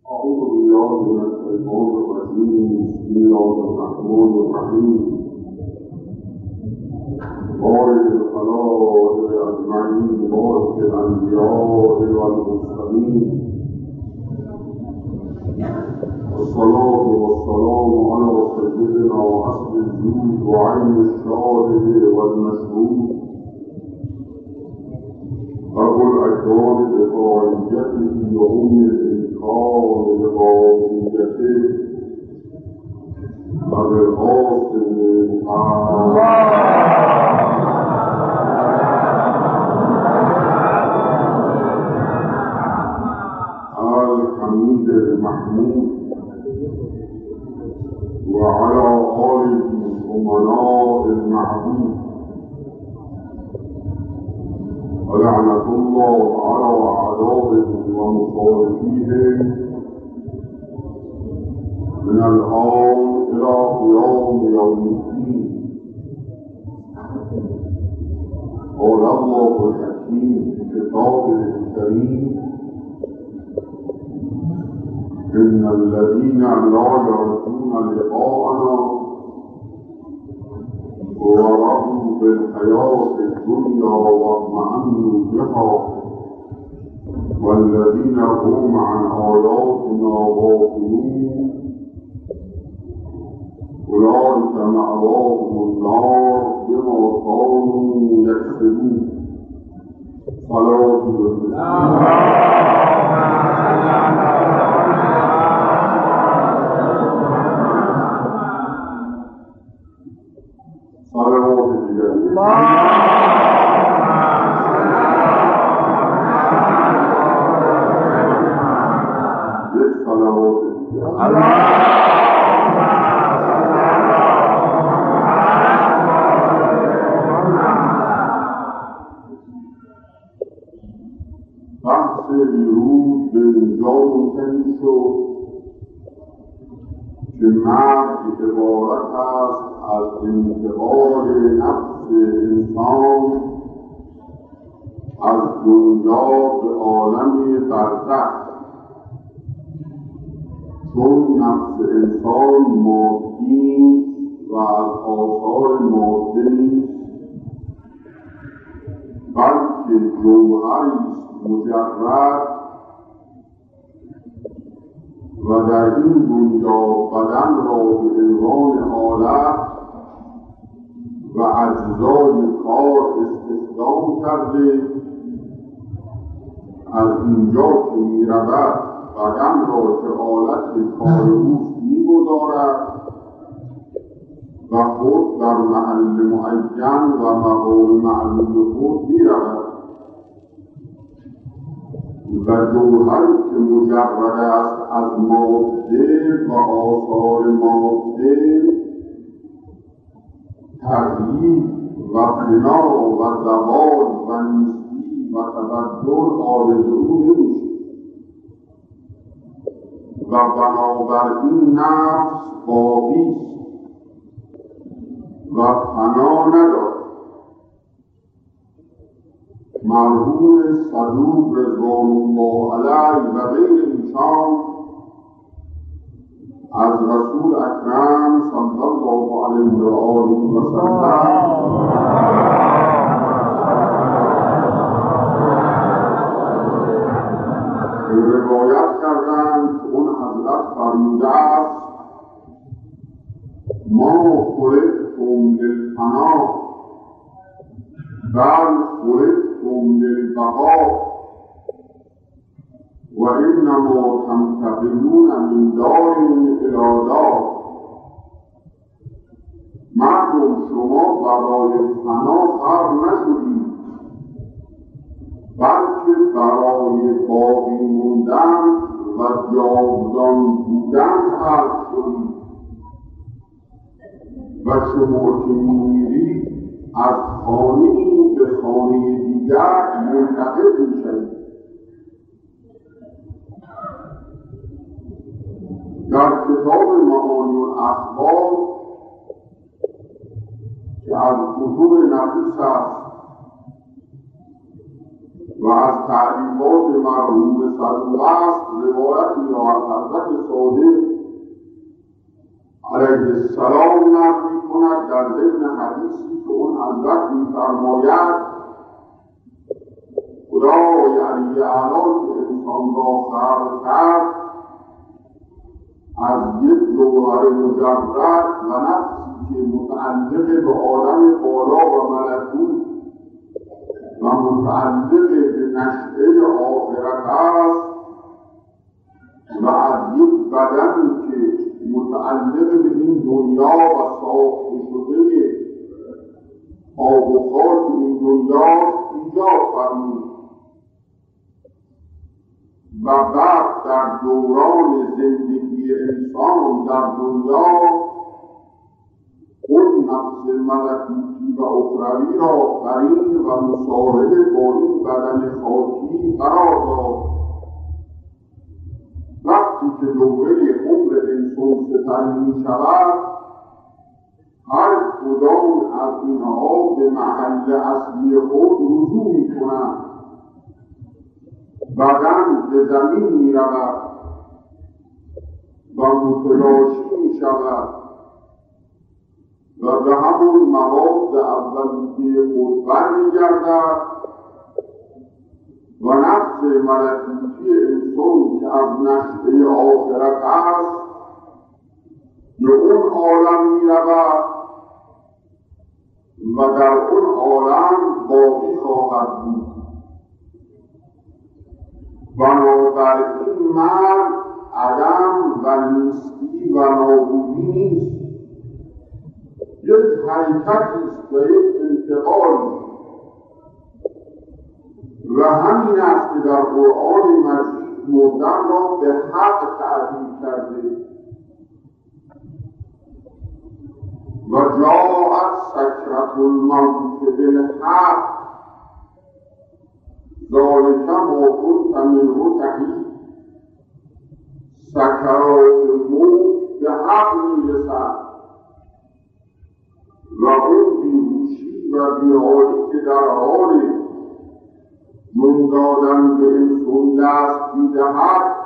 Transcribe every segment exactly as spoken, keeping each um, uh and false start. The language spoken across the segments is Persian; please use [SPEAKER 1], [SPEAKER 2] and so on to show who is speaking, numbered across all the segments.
[SPEAKER 1] أعوذ بالله من الشيطان الرجيم. بسم الله الرحمن الرحيم. بارك الخلائق أجمعين، بارك الأنبياء والمرسلين، والصلاة والسلام على سيدنا وأصل الجود وعين الشاهد والمشهود أبو الأكرام بفاعليته وأم الإنكار بغاضيته أبي القاسم الحميد المحمود وعلى آله الأمناء المعبود، ولعنة الله على أعدائهم ومخالفيهم من الآن إلى قيام يوم الدين. قال الله الحكيم في كتابه الكريم: إن الذين لا يرجون لقاءنا ورضوا بالحياة الدنيا واطمأنوا بها والذين هم عن آياتنا غافلون أولئك مأواهم النار بما كانوا يكسبون. صلاة بحث دیروز به اینجا منتهی شد که مرد عبارت است از انتقال نفس انسان از دنیا به عالم برزخ، چون نفس انسان مادی و از آثار ماده نیست، بلکه جوهری مجرد و در این دنیا بدن را به عنوان آلت و اجزای کار استخدام کرده. از اینجا که می رود بدن را که آلت کار اوست می گذارد و خود در محل معین و مقام معلوم خود می رود و جوهری که مجرد است از ماده و آثار ماده تغییر و فنا و زوال و نیستی و تبدل آرزو نمیشه و بنابراین نفس باقی است و فنا ندارد. مرحوم صدوق رضوان الله علیه و غیر ایشان از رسول اکرم صلی الله علیه و آله و سلم روایت کردند که اون حضرت فرموده است: ما خلقتم للفنا بل خلقتم للبقاء و انما تنتقلون من دار الی دار. مردم شما برای فنا خلق نشدید، بلکه برای باقی موندن و جاودان بودن خلق شدید و شما که می‌میرید از خانه به خانه دیگر منتقل می‌شوید. در کتاب معانی الاخبار که از کتب نفیس است و و از تعریفات مرحوم صدوق است روایتی را از حضرت صادق علیه السلام نقل می‌کند در ضمن حدیثی که اون حضرت می‌فرماید خدای علی اعلی که انسان را خلق کرد از یک جوهر مجرد و نفسی که متعلق به عالم بالا و ملکوت و متعلق به نشأه آخرت است و از یک بدنی که متعلق به این دنیا و ساخته شده آب و خاک این دنیا ایجاد فرمود و بعد در دوران زندگی انسان در دنیا اون نفس ملکوتی و اخروی را قرین و مصاحبه با این بدن خاکی قرار داد. وقتی که دوره عمر انسان ستری می شود هر کدام از اینها به محل اصلی خود رجوع می کنند. بدن به زمین می رود و متلاشی می شود و به همون مواد اولیه خود برمیگردد و نفس ملکوتی انسان که از نشأه آخرت است به اون عالم می رود و در اون عالم باقی خواهد بود. بنابراین مرد عدم و نیستی و نابودی نیست، یک حرکتی است و یک انتقالی و همین است که در قرآن مجید مردن را به حق تعبیر کرده و جاءت سکرة الموت بالحق ذلک ما کنت منه تحید. سکرات موت به حق میرسد و اون بیهوشی و بیحالی که در حال جون دادن به انسان دست میدهد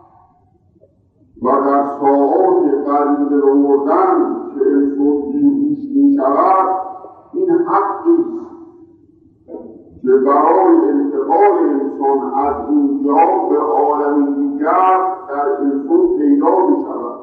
[SPEAKER 1] و در ساعات قریب به مردن که انسان بیهوش میشود این حقی است که برای انتقال انسان از اینجا به عالم دیگر در انسان پیدا میشود.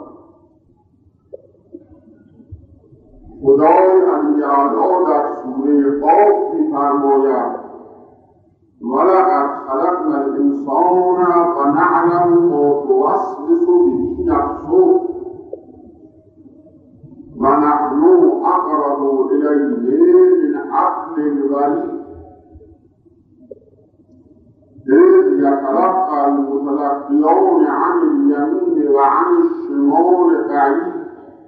[SPEAKER 1] خدای علی اعلی در سوره قاف می‌فرماید ولقد خلقنا الانسان و نعلم ما توسوس به نفسه و نحن اقرب الیه من حبل الورید اذ یتلقى المتلقیان عن الیمین و عن الشمال قعید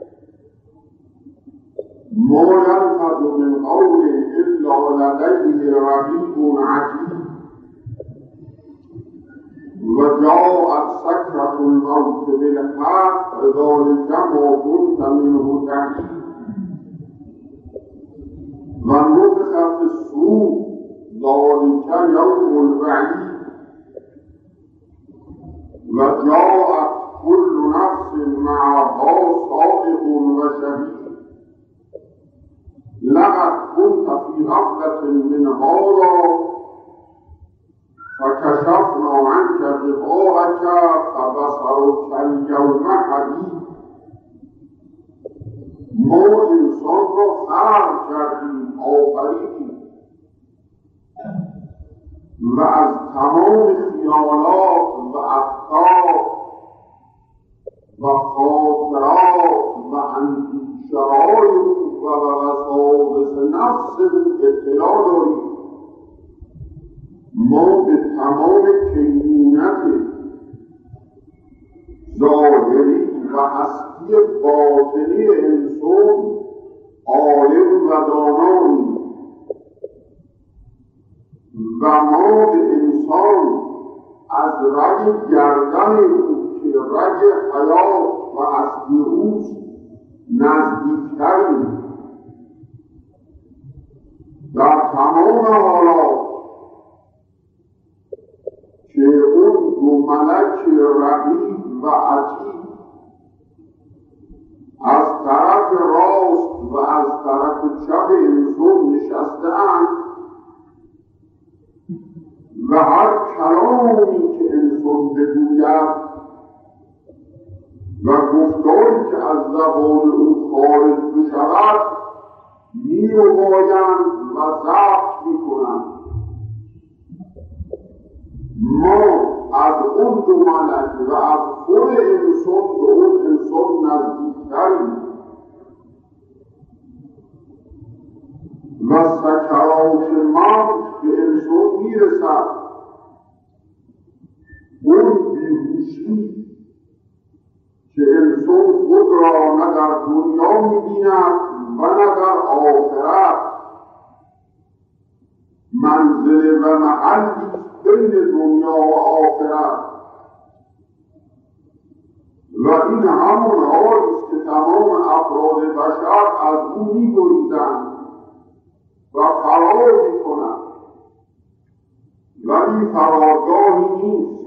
[SPEAKER 1] ما یلفظ من قول الا لدیه رقیب عتید و جاءت سکرة الموت بالحق ذلک ما کنت منه تحید و نفخ فی الصور ذلک یوم الوعید و جاءت كل نفس معها سائق و شهید لقد كنت في غفلة من هذا فكشفنا عنك غطاءك فبصرك اليوم حديد. ما انسان را خلق کردیم، آفریدیم و از تمام خیالات و افکار و خاطرات و اندیشه‌های و وساوس نفس اطلاع داریم. ما به تمام کینونت ظاهری و هستی باطنی انسان عالم و داناییم و ما به انسان از رگ گردن او که رگ حیات و هستی اوست نزدیکتریم. در تمام حالات ملک رقیب و عتید از طرف راست و از طرف چپ انسان نشسته‌اند و هر کلامی که انسان بگوید و گفتاری که از زبان او خارج بشود می‌ربایند و ضبط می‌کنند. ما از اون دو ملک و از خود انسان به اون انسان نزدیکتریم و سکرات موت به انسان میرسد. اون بیهوشی که انسان خود را نه در دنیا می‌بیند و نه در آخرت منزل و محلی بین دنیا و آخرت، و این همون حالی است که تمام افراد بشر از او می‌گریزند و فرار می‌کنند، ولی فرارگاهی نیست.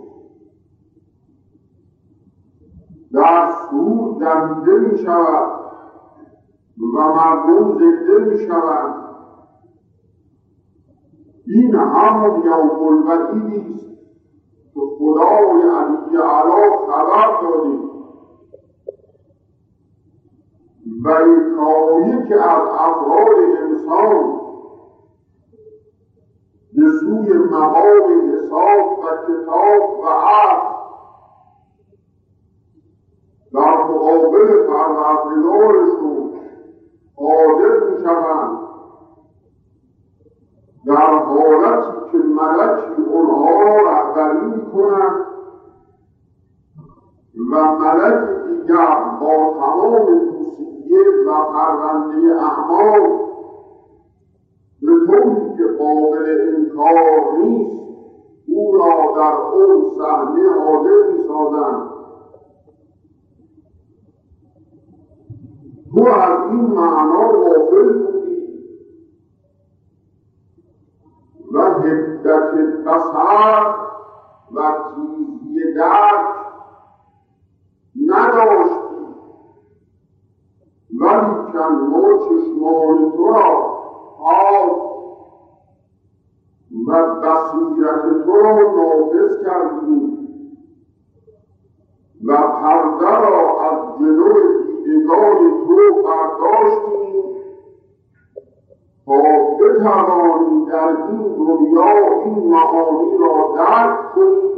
[SPEAKER 1] در سور دمیده می‌شود و مردم زنده می‌شوند. این همون یوم الوعیدی است که خدای علی اعلی خبر داده و این کاری که از افراد انسان به سوی مقام حساب و کتاب و عدل در مقابل پروردگارشون حاضر می‌شوند، در حالتی که ملکی اونها را رهبری می‌کند و ملک دیگر با تمام توصیه و پرونده اعمال به طوری که قابل انکار نیست او را در اون صحنه حاضر می‌سازند. تو از این معنا غافل بودی و حدت بصر و تیزی درک نداشتی، ولیکن ما چشمان تو را پاک و بصیرت تو را نافذ کردیم و پرده را از جلوی دیدگان تو برداشتیم تا بتوانی در این دنیا این معانی را درک کنی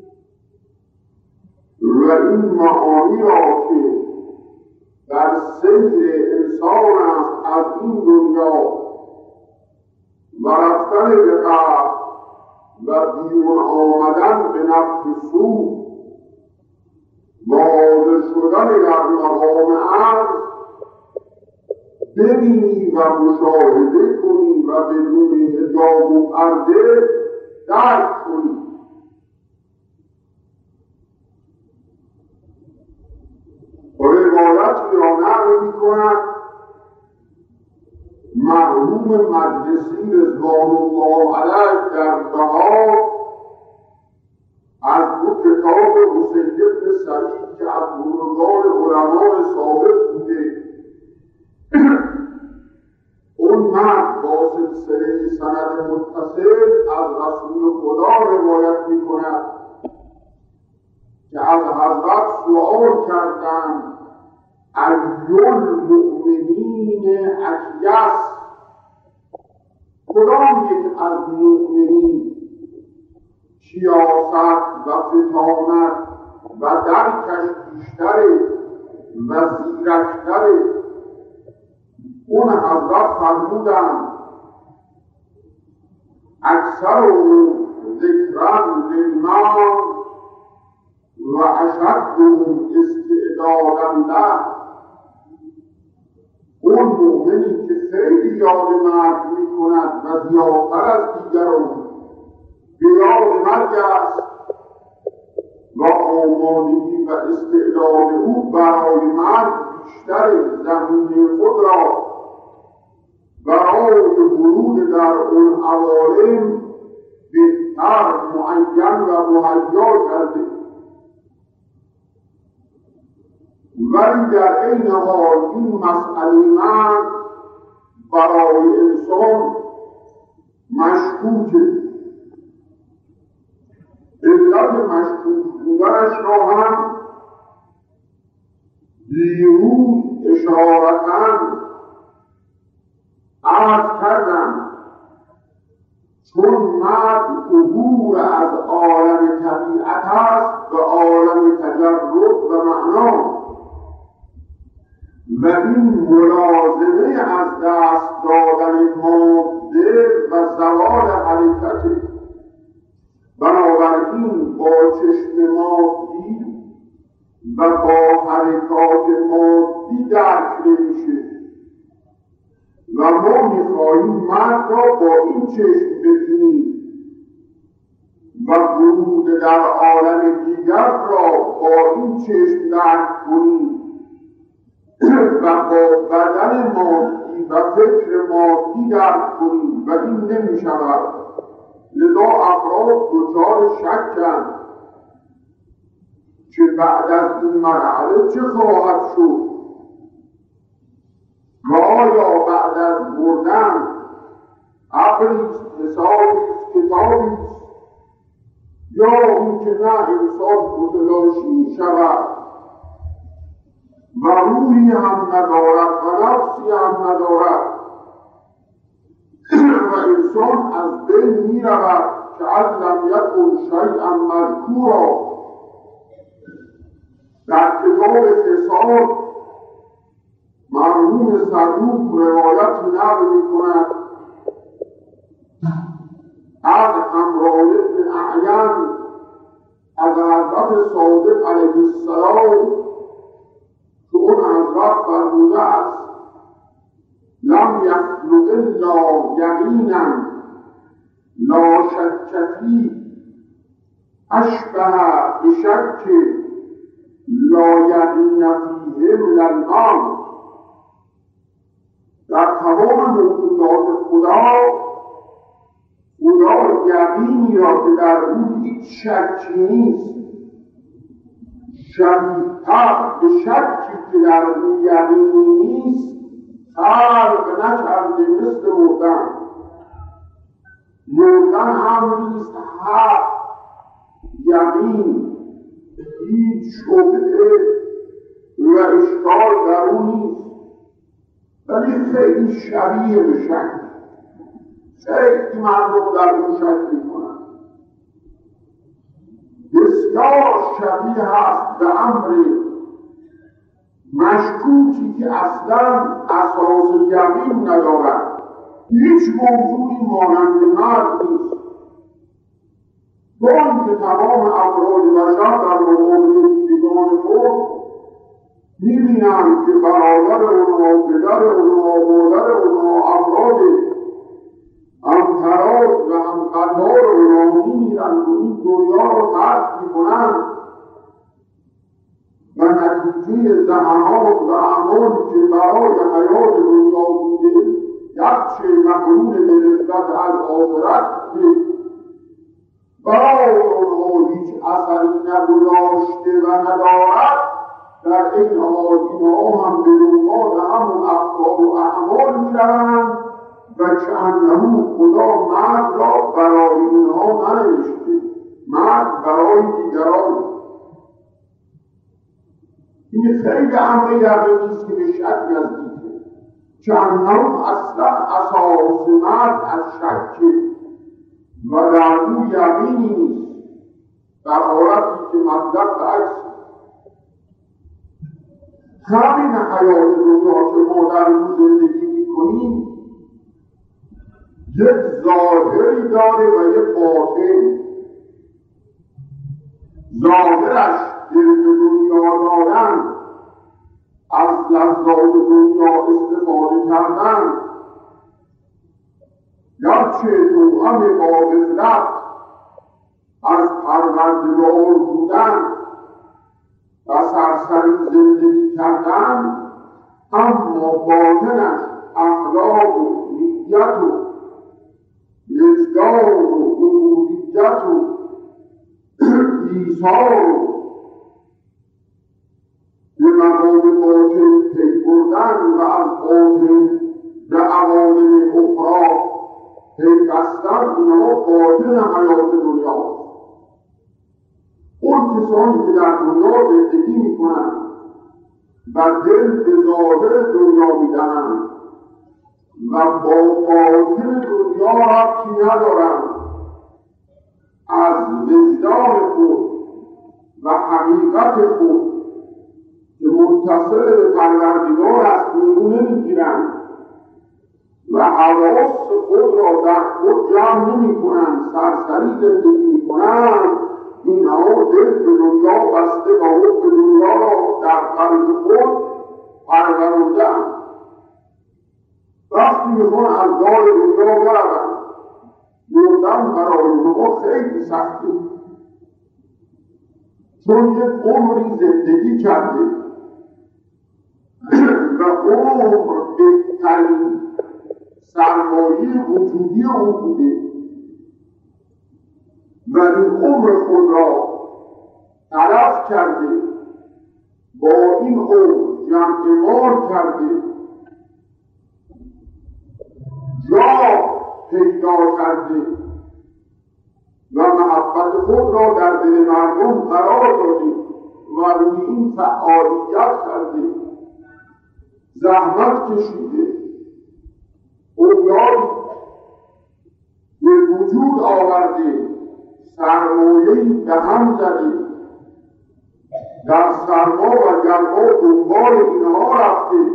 [SPEAKER 1] و این معانی را که در سیر انسان است از این دنیا و رفتن به قبر و بیرون آمدن به نفس سو و حاضر شدن در مقام عرض ببینی و مشاهده کنی و بدون حجاب و پرده درک کنی. روایتی را نقل می‌کند مرحوم مجلسی رضوان الله علیه در بهار از دو کتاب حسین بن سعید که از بزرگان علمای ثابت بوده، اون مرد با سلسله سند متصل از رسول خدا روایت می‌کند که از حضرت سؤال کردند ای المؤمنین اکیس، کدام یک از مؤمنین سیاست و فتانت و درکش بیشتره و زیرکتره؟ اون حضرت فرمودند اکثر ذکرن للمال و اشدهم استعدادا له. اون مؤمنی که خیلی یاد مرگ میکند و زیادتر از دیگران به یاد مرگ است و آمادگی و استعداد او برای مرگ بیشتر زمینه خود را برای ورود در اون عوالم بهتر معین و مهیا کرده، ولی در این حال این مسئله من برای انسان مشکوکه. علت مشکوک بودنش را هم دیروز اشارتاً عرض کردم. چون مرد عبور از عالم طبیعت است به عالم تجرد و معنا و این ملازمه از دست دادن ماده و زوال حرکت، بنابراین با چشم مادی و با حرکات مادی درک نمیشه و ما میخواهیم مرد را با این چشم ببینیم و ورود در عالم دیگر را با این چشم درک کنیم و با بدن مادی و فکر مادی درک کنیم و این نمی شود. لذا افراد دچار شکند که بعد از این مرحله چه خواهد شد و آیا بعد از مردن عقلیست، حسابیست، کتابیست، یا این که نه انسان متلاشی می شود و روحی هم ندارد و نفسی هم ندارد و انسان از بین می رود که لم یکن شیئا مذکورا. در کتاب حساب مرحوم صدوق روایت نقل می کند از عمرو بن اعین از حضرت صادق علیه السلام که اون حضرت فرموده است لم یخلق الا یقینا لا شک فیه اشبه بشک لا یقین فیه من النار. در تمام موجودات خدا خدا یقینی را که در او هیچ شکی نیست شبیه‌تر به شکی که در او یقینی نیست خلق نکرده مثل مردن. مردن امریست حق یقین، هیچ شبهه و اشکال در او نیست، ولی خیلی شبیه به شک. خیلی مردم در اون شک میکنن. بسیار شبیه هست به امر مشکوکی که اصلا اساس یقین ندارد. هیچ موجودی مانند مرد نیست. چون که تمام افراد بشر در مقابل دیدگان خود می‌بینند که برادر اونها، پدر اونها، مادر اونها، افراد همتراز و همقطار اونها می‌میرند و این دنیا را ترک می‌کنند و نتیجه زحمات و اعمالی که برای حیات دنیا بوده گرچه مقرون به نسبت از آخرت بوده برای اونها هیچ اثری نگذاشته و ندارد، در این حال اینها هم به دنبال همون افکار و اعمال می‌روند و کأنه خدا مرد را برای اینها ننوشته، مرد برای دیگران. این خیلی امر یقینی است که به شک نزدیکه، کأنه اصلا اساس مرد از شک و در او یقینی نیست، در حالتی که مطلب به عکس همین حیات دنیا که ما در اون زندگی می‌کنیم یک ظاهری داره و یک باطن. ظاهرش دل به دنیا دادن، از لذات دنیا استفاده کردن، گرچه توأم با غفلت از پروردگار بودن و سرسری زندگی کردن، اما باطنش اخلاق و نیت و وجدان و عبودیت عبودیت و ایثار و به مقام باطن پی بردن و از باطن به عوالم اخرى پیوستن، اینها باطن حیات دنیا. اون کسانی که در دنیا زندگی میکنند و دل به ظاهر دنیا میدهند و با باطن دنیا ربطی ندارند، از وجدان خود و حقیقت خود که متصل به پروردگار است بیرون نمیگیرند و حواس خود را در خود جمع نمی کنند، سرسری زندگی می کنند، اینها دل به دنیا بسته و حب به دنیا را در قلب خود پرورونده‌اند. وقتی میخوان از دار دنیا بروند، مردن برای ما خیلی سخته، چون یک عمری زندگی کرده و عمر بهترین سرمایه وجودی او بوده و این عمر خود را تلف کرده، با این عمر جمع مال کرده، جا پیدا کرده و محبت خود را در دل مردم قرار داده و روی این فعالیت کرده، زحمت کشیده، اویایی به وجود آورده، سرمایه‌ای به هم زده، در سرما و گرما دنبال اینها رفته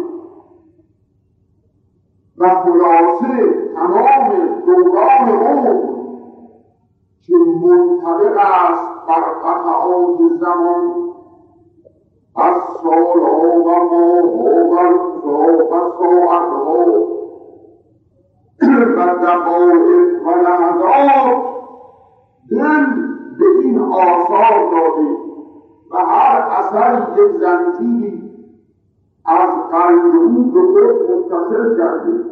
[SPEAKER 1] و خلاصه تمام دوران عمر که منطبق است بر قطعات زمان از سالها و ماهها و روزها و ساعتها و دقایق و لحظات، دل به این آثار داده و هر اثری یک زنجیری از قلب او به خود متصل کرده.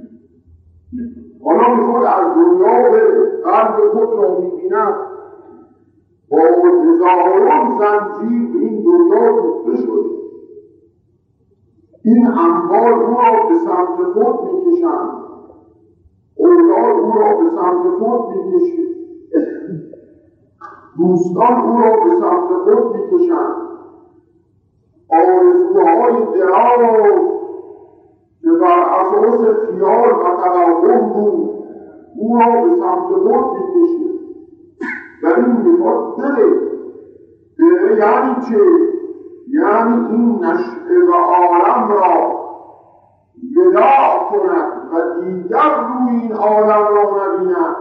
[SPEAKER 1] حالا میخواد از دنیا به قلب خود را میبیند، با هزاران زنجیر به این دنیا دوخته شده. این اموال او را به سمت خود میکشند، اولاد او را به سمت خود میکشند، دوستان او را به سمت خود میکشند، آرزوهای دراز که بر اساس خیال و توهم بود او را به سمت خود میکشند. و این میخواد بره بره یعنی چه؟ یعنی این نشعه و عالم را وداع کند و دیگر روی این عالم را نبیند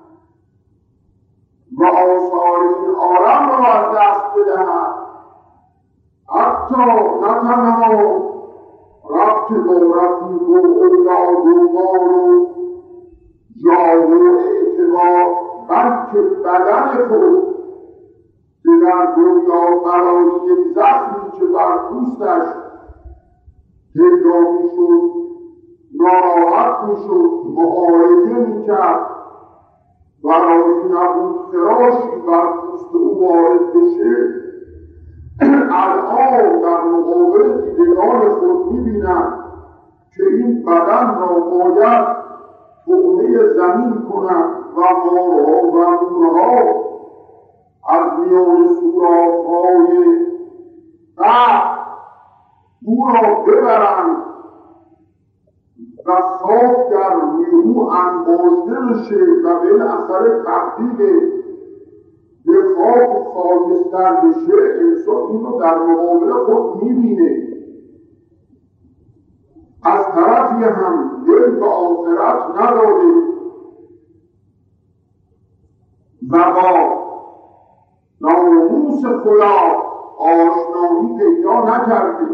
[SPEAKER 1] و آثار این عالم را از دست بدهد. حتی نه تنها ربط با رفیق و اولاد و مال و جاه و اعتبار، بلکه بدن خود که در دنیا برای یک زخمی که بر پوستش پیدا میشد ناراحت میشد، معالجه میکرد، برای نبود خراشی بر پوست او وارد بشه، الان در مقابل دیدگان خود میبیند که این بدن را باید طعمه زمین کند و مارها و مورها از میان سوراخ‌های قبر او را ببرند و صاف در روی او انباشته بشه و بالاخره تبدیل به خاک و خاکستر بشه. انسان این رو در مقابل خود میبینه. از طرفی هم دل به آخرت نداره و با ناموس خدا آشنایی پیدا نکرده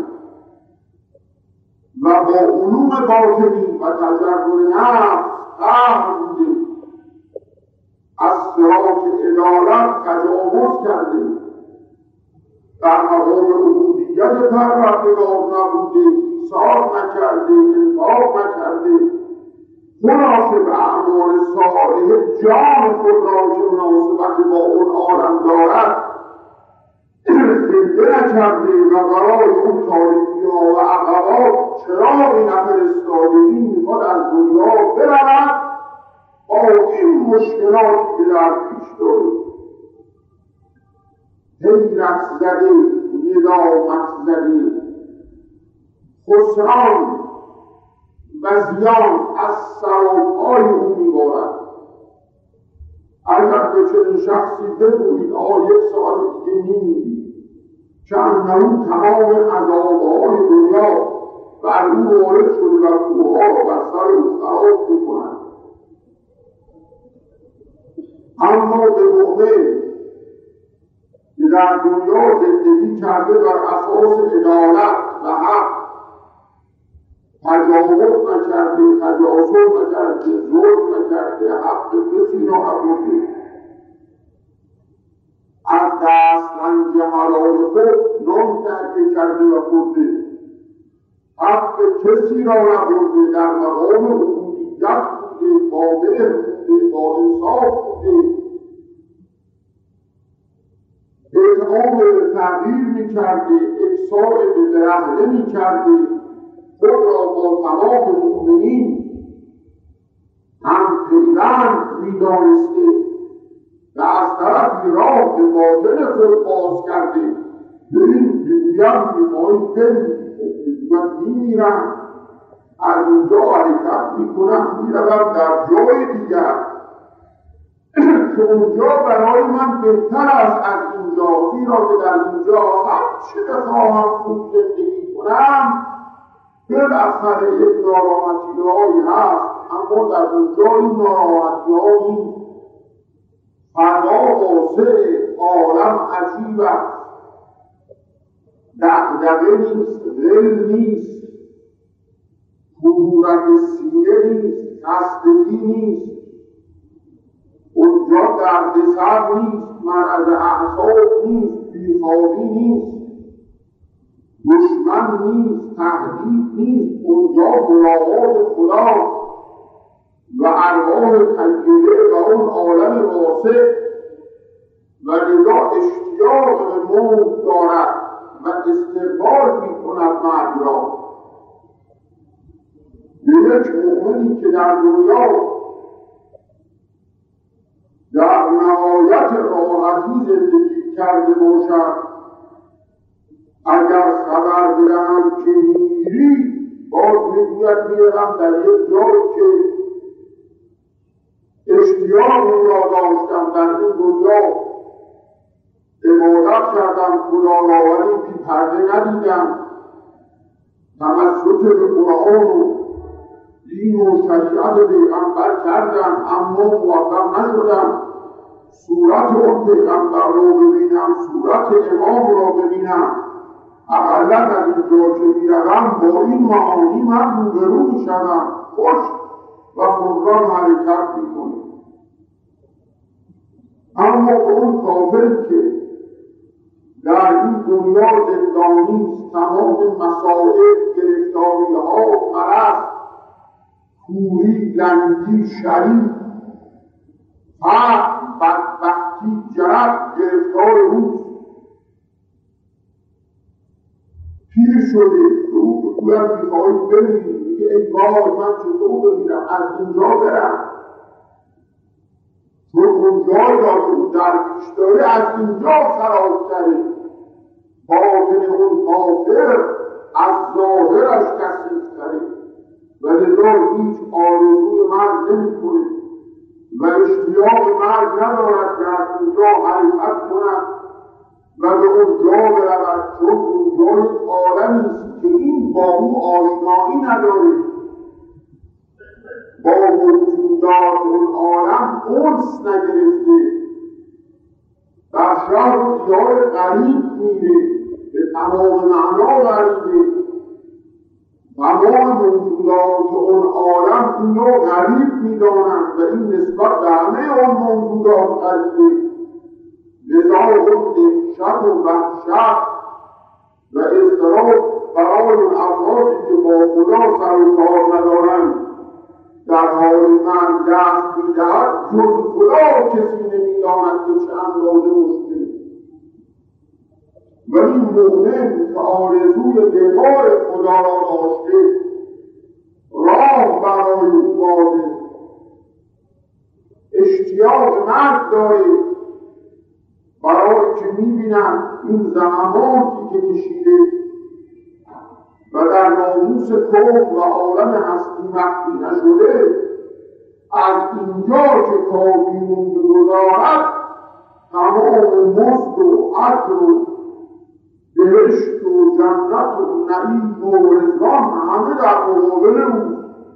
[SPEAKER 1] و با علوم باطنی و تجربه نفس قهر بوده، از صراط عدالت تجاوز کرده، در مقام عبودیت پروردگار نبوده، ایثار نکرده، انفاق نکرده، خلاصه به اعمال صالحه جان خود را که مناسبت با اون عالم دارد زنده نکرده و برای اون تاریکی‌ها و عقبات چراغی نفرستاده. این میخواد از دنیا برود با این مشکلاتی که در پیش داره، حیرت زده، ندامت زده، خسران و زیان از سراپای او میبارد. اگر به چنین شخصی بگویید آه یک سال دیگه میمیری، که انهو تمام عذابهای دنیا بر او وارد شده و کوهها را بر سر او خراب میکنند، اما به مؤمن که در دنیا زندگی کرده بر اساس عدالت و حق، تجاوز نکرده، تجاوز نکرده، ظلم نکرده، حق کسی را نبرده، از دسترنج حلال خود نان ترک کرده و خورده، حق کسی را نبرده، در مقام عبودیت بوده، با مهر بوده، با انصاف بوده، اطعام به فقیر میکرده، اکسار به برهنه میکرده، خود را با تمام مؤمنین هم پیوند میدانسته و از طرفی راه به باطن خود باز کرده. به این میگویم که باید برید، من میمیرم، از اینجا حرکت میکنم میروم در جای دیگر که اونجا برای من بهتر است از اینجا، زیرا که در اینجا هر چه بخواهم خوب زندگی کنم بالاخره یک ناراحتی هایی هست، اما در اونجا این ناراحتی هایی فردا واسه عالم عجیب است، دغدغه نیست، دل نیست، کدورت سینه نیست، خستگی نیست، اونجا دردسر نیست، مرض اعصاب نیست، بیخوابی نیست، دشمن نیست، تهدید نیست، اونجا ملاقات خدا و ارواح طیبه و اون عالم واسع و لذا اشتیاق به موت دارد و استقبال میکند مرگ را. به یک مؤمنی که در دنیا در نهایت راحتی زندگی کرده باشد، اگر خبر بدهم که میمیری، باز میگوید میرم در یک جایی که اشتیاق او را داشتم، در این دنیا عبادت کردم، خدا را ولی بی پرده ندیدم، تمسک به قرآن و دین و شریعت پیغمبر کردم، اما موفق نشدم صورت اون پیغمبر را ببینم، صورت امام را ببینم. اقلا از اینجا که میروم با این معانی من روبرو میشوم، خوش و خرم حرکت میکنم. اما به اون کافری که در این دنیا زندانی، تمام مسائل، گرفتاری ها، مرض، کوری، لنگی، شریف، فقر، بدبختی، جرب گرفتار روز، پیر شده، او بگوید میخواهید ببینید، میگه ای وای من چطور ببینم، از اینجا برم، چون اونجایی را که او در پیش داره از اینجا خرابتره. باطن اون کافر از ظاهرش کثیفتره و لذا هیچ آرزوی مرگ نمیکنه و اشتیاق مرگ ندارد که از اینجا حرکت کند و به اونجا برود، چون اونجا یک عالمی است که این با او آشنایی نداره، با موجودات اون عالم انس نگرفته، در شهر و دیار غریب میره، به تمام معنا غریبه، تمام موجودات اون عالم این رو غریب میدانند و این نسبت به همه اون موجودات غریبه. لذا اون دهشت و وحشت و اضطراب برای اون افرادی که با خدا سر و کار ندارند در حال مرگ دست می‌دهد جز خدا کسی نمی‌داند که چه اندازه مشکل. ولی مؤمن که آرزوی لقای خدا را داشته راه برای او بازه، اشتیاق مرگ داره، برای که می‌بیند این زحماتی که کشیده و در ناموس کفر و عالم هستی مخفی نشده از اینجا که کافی مونده گذارد تمام مزد و عدل و بهشت و جنت و نعیم و رضوان همه در مقابل او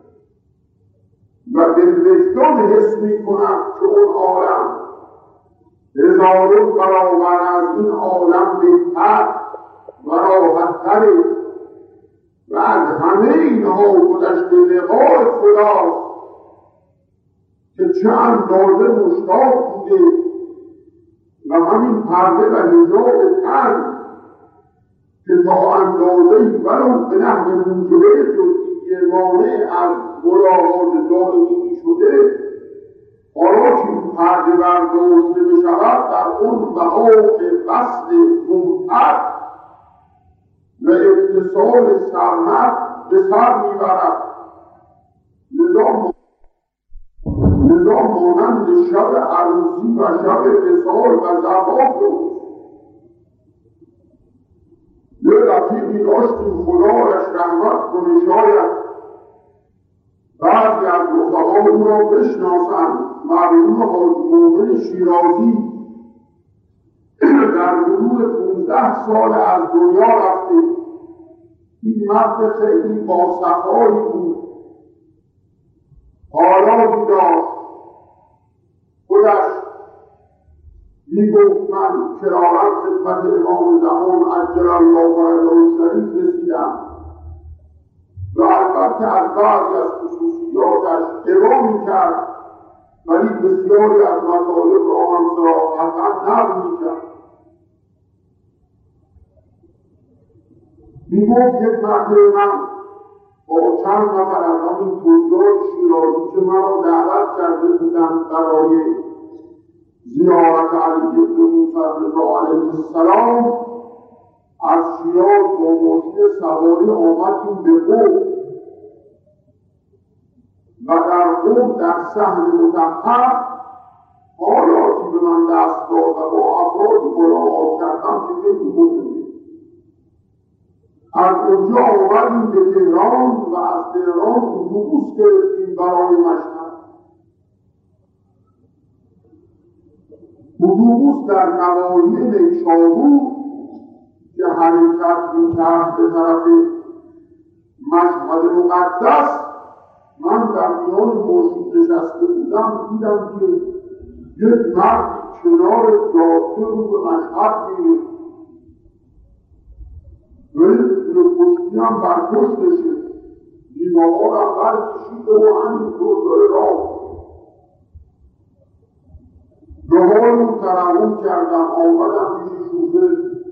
[SPEAKER 1] و به وجدان حس می‌کند که اون عالم هزاران برابر از این عالم بهتر و راحت‌تره و از همه اینها گذشته لقای خداست که چه اندازه مشتاق بوده و همین پرده و حجاب تن که تا اندازه‌ای ولو به نحو موجبه جزئی مانع از ملاقات دائمی شده، حالا که این پرده برداشته بشود در اون بهاء وصل ممتد و اتصال سرمد به سر میبرد. لذا لذا مانند شب عروسی و شب وصال و زواج روز یه رفیقی داشتیم خدایش رحمت کنه، شاید بعضی از رفقا او را بشناسند، مرحوم حاجی مومن شیرازی در حدود پونزده سال از دنیا رفته. این مرد خیلی باصفایی بود، حالاتی داشت، خودش میگفت من کرارت خدمت امام زمان عجل الله فرجه شریف رسیدم و البته از بعضی از خصوصیاتش ادعا میکرد ولی بسیاری از مطالب را هم صراحتا نقل میکرد. میگفت یک مرتبه من با چند نفر از همین تجار شیرازی که مرا دعوت کرده بودند برای زیارت علی بن موسی رضا علیه السلام از شیراز با ماشین سواری آمدیم به قم و در قم در صحن مطهر حالاتی به من دست داد و با افرادی ملاقات کردم که خیلی مهمه. از اونجا آمدیم به تهران و از تهران اتوبوس گرفتیم برای مشهد. اتوبوس در نواحی نیشابور که حرکت می‌کرد به طرف مشهد مقدس، من در میان ماشین نشسته بودم، دیدم که یک مرد کنار جاده رو به مشهد میره و یک پشتی هم بر پشتشه، دیوارها را برکشیده و همینطور داره راه. نهار رو ترحم کردم، آمدم پیش شوفر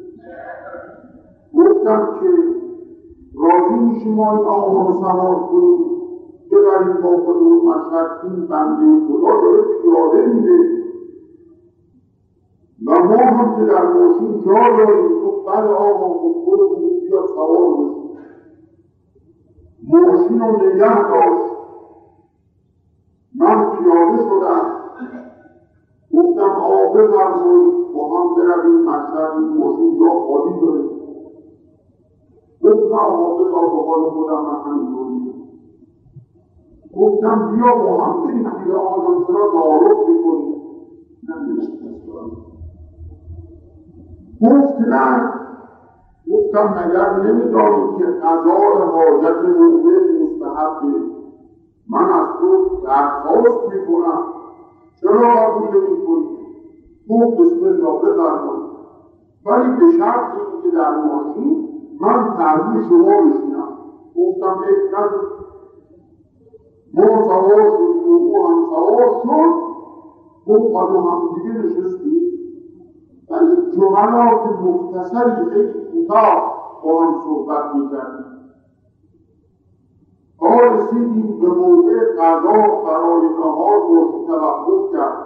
[SPEAKER 1] گفتم که راضی میشیم ما این آقا رو سوار کنیم ببریم با خودمون مشهد، این بنده خدا داره پیاده میره و ما هم که در ماشین جا داریم. گفت بله آقا خود بیا سوار بشیم. ماشین رو نگه داشت، من پیاده شدم، گفتم آقا بفرمایید با هم برویم مشهد، این ماشین جا خالی داره. گفت نه آقا بذار به حال خودم من همینطور میرم. گفتم بیا با هم بریم دیگه آقا چرا تعارف میکنیم؟ گفت نه. گفتم مگر نمیدانید که قضای حاجت مومن مستحبه، من از تو درخواست میکنم چرا قبول نمیکنی؟ گفت بسم الله بفرمایید، ولی به شرط اینکه در ماشین من تحویل شما بشینم. گفتم یک ندید. ما سوار شدیم و او هم سوار شد. گفت حالا هم دیگه نشستیم ولی جملات مختصری خیلی کوتاه با هم صحبت میکردیم. تا رسیدیم به موقع غذا برای نهار مشتی توقف کرد.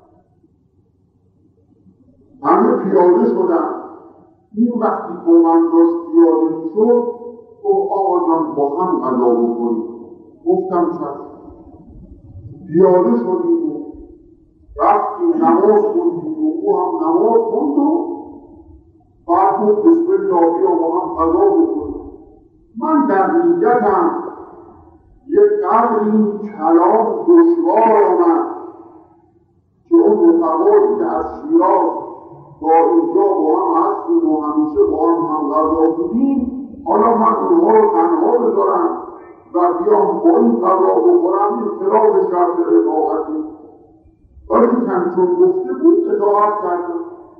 [SPEAKER 1] همه پیاده شدن. این وقتی با من داشت پیاده می شد گفت آقا جان با هم غذا بخوریم. گفتم چشم. پیاده شدیم و رفتیم نماز خوندیم و او هم نماز خوند و بعد گفت بسم الله بیا با هم غذا بخوریم. من در نیتم یک قدری کلام دشوار آمد که اون رفقایی که از شیراز تا اینجا با هم هستیم و همیشه با هم هم غذا بودیم، حالا من اونها رو تنها بذارم و بیام با این غذا بخورم، این خلاف شرط رفاقتی. ولی چون گفته بود اطاعت کردم.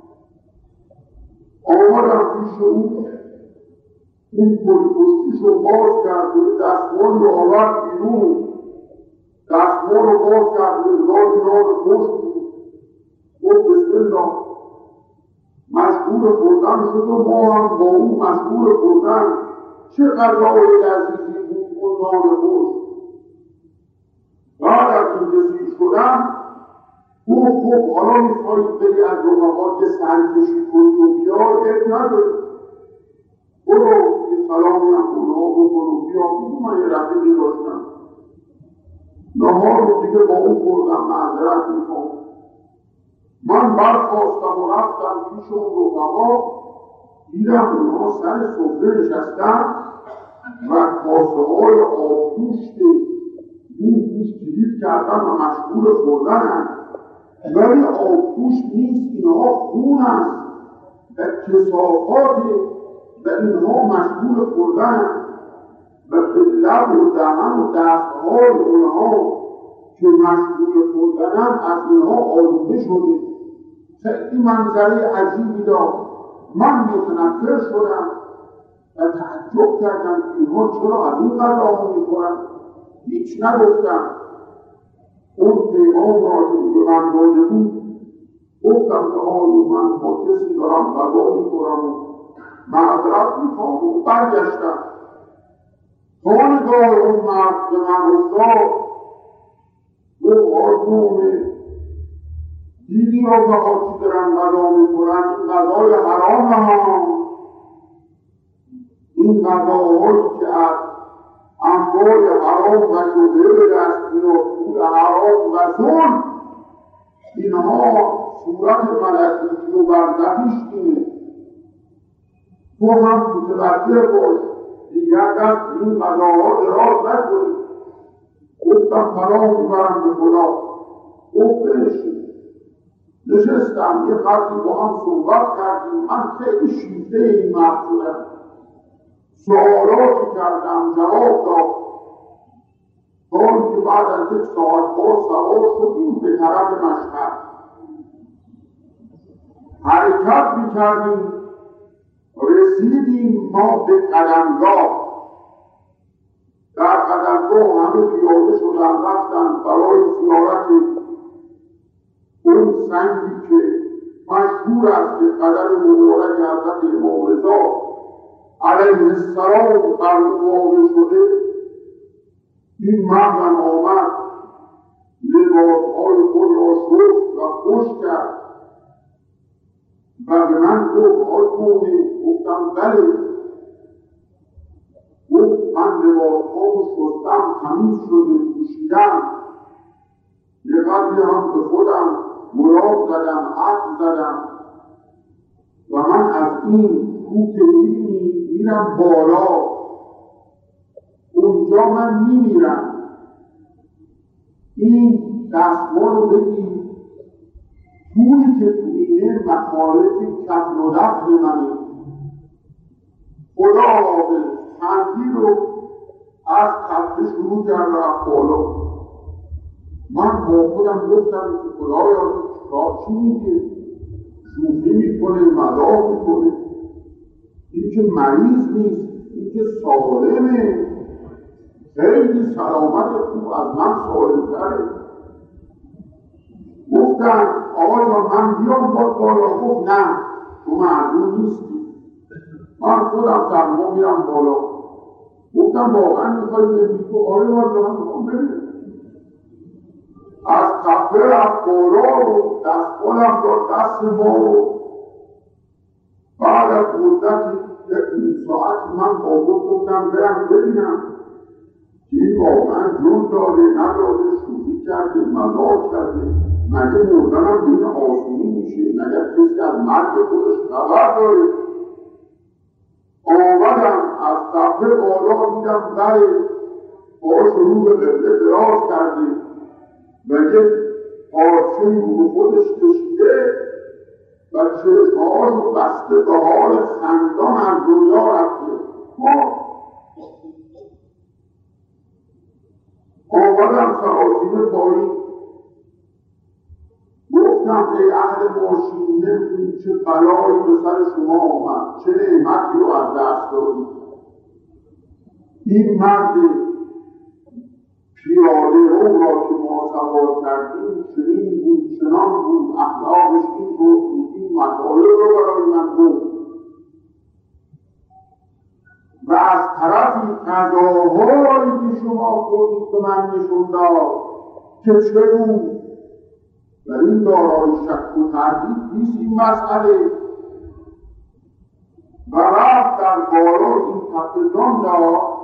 [SPEAKER 1] آمدم پیش او، اون پشتیش رو باز کرد و دستمال رو آورد بیرون. دستمال رو باز کرد و ازار نان خوش بود. گفت بسم الله. مشغول خوردن شد و ما هم با اون مشغول خوردن. چه غذای لذیذی بود اون نان خوش. بعد از این رسید شدم گفت خب حالا میخواهید بری از رفقا که سرکشی کنی و بیار یک نداری. برو یه سلامی هم اونها بکن و بیا. من یه رفیقی داشتم نهار رو دیگه با اون خوردم. معذرت میخوام. من برخواستم و رفتم پیش اون رفقا. دیدم اونها سر سفره نشستن و کاسه های آبگوشت اون گوشت کلید کردن و مشغول خوردنن. ولی آبگوشت نیست، اینها خون است و کثافات و اینها مشغول خوردن و به لب و دهن و دستهای اونها که مشغول خوردنن از اینها آلوده شده. خیلی منظره عجیبی داشت. من متنفر شدم و تعجب کردم که اینها چرا از این غذا میخورن. هیچ نگفتم. اون پیغام را که به من داده بود گفتم که آلو من با کسی دارم غذا میخورم و معذرت میخوام و برگشتم. خانگاه اون مرد به من افتاد گفت آلومه دیدی رفقا که دارن غذا میخورن، این غذای حرام ها. این غذاهایی که از اموال حرام و شبهه به دست میاد، پول حرام و ظلم، اینها صورت ملکوتی و برزخیش اینه. تو هم متوجه باش دیگر دست این غذاها دراز نکنی. گفتم پناه میبرم به خدا. گفت بنشین. نشستم یه خطی با هم صحبت کردیم. من خیلی شیفته این مرد شدم. سوالاتی کردم جواب داد. تا که بعد از یک ساعت با سوار شدیم به طرف مشهد. حرکت میکردیم. رسیدیم ما به قدمگاه. در قدمگاه همه پیاده شدن رفتن برای زیارت اون سنگی که مشهور است که قدم مبارک حضرت امام رضا علیه السلام بر او واقع شده. این مردم آمد لباسهای خود را شست و خوش کرد و به من گفت آلمونه. گفتم بله. گفت من لباسهامو شستم، تمیز شده، پوشیدم. یه قدری هم به خودم مراد زدم، عطر زدم و من از این کوه که میبینی میرم بالا. اونجا من میمیرم. این دستمال رو بگیر. پولی که تو اینه مخارج کفن و دفن منه. خدا حافظ. خندی رو از خطه شروع کرد رفت بالا. من با خودم گفتم که خدایا چیکار چی میگه؟ شوخی میکنه، مذاق میکنه. این که مریض نیست، این که سالمه. خیلی سلامت خوب از من سالمتره. گفتم آقا جان من بیام باید بالا. گفت نه تو معلوم نیستی. من خودم تنها میرم بالا. گفتم واقعا میخوایی ببینی؟ تو آره والا من میخوام ببینم. از تپه رفت بالا و دست خودم داد دست ما و بعد از مدتی یک ساعت من با بود گفتم برم ببینم که این واقعا جون داده نداده، شوخی کرده، مزاح کرده، مگه مردنم به این آسونی میشه؟ مگه کسی از مرگ خودش خبر داره؟ آمدم از تپه بالا دیدم بله با شروع به قبله دراز کرده و یک پارچه‌ای رو خودش کشیده و چشمهاش رو بسته به حال خندان از دنیا رفته. ما آمدم سراسیمه پایین گفتم ای اهل ماشین نمیدونی چه بلایی به سر شما آمد، چه نعمتی رو از دست دارید. این مرد پیاده رو را که ما سوار کردیم چنین بود، چنان بود، اخلاقش این بود، این مطالب رو برای من بود و از طرفی غذاهایی که شما خوردید به من نشون داد که چه بود و این دارای شک و تردید نیست این مسئله و رفت در بالا این تپه‌جان داد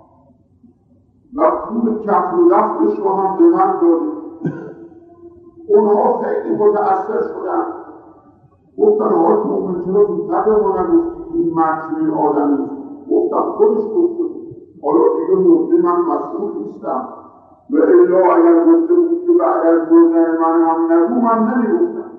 [SPEAKER 1] و پول کف و دفتش رو هم به من داده. اونها خیلی متأثر شدن، گفتن حاج مومن چرا بیتر به ما نگفتی این مرد چنین آدمی؟ گفتم خودش گفته حالا دیگه مرده من مسئول نیستم و الا اگر گفته بود که بعد از مردن من هم نگو من نمیگفتم.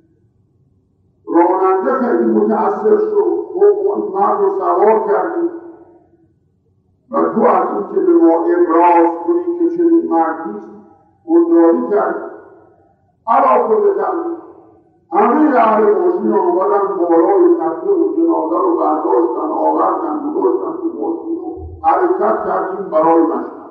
[SPEAKER 1] راننده خیلی متأثر شد، خب اون مرد رو سوار کردیم و تو از این که به ما ابراز کنی که چنین مردیست خودداری کرد. علا خودتم همه اهل ماشین آمدن بالای تپه و جنازه رو برداشتن آوردن گذاشتن تو ماشین و حرکت کردیم برای مشهد.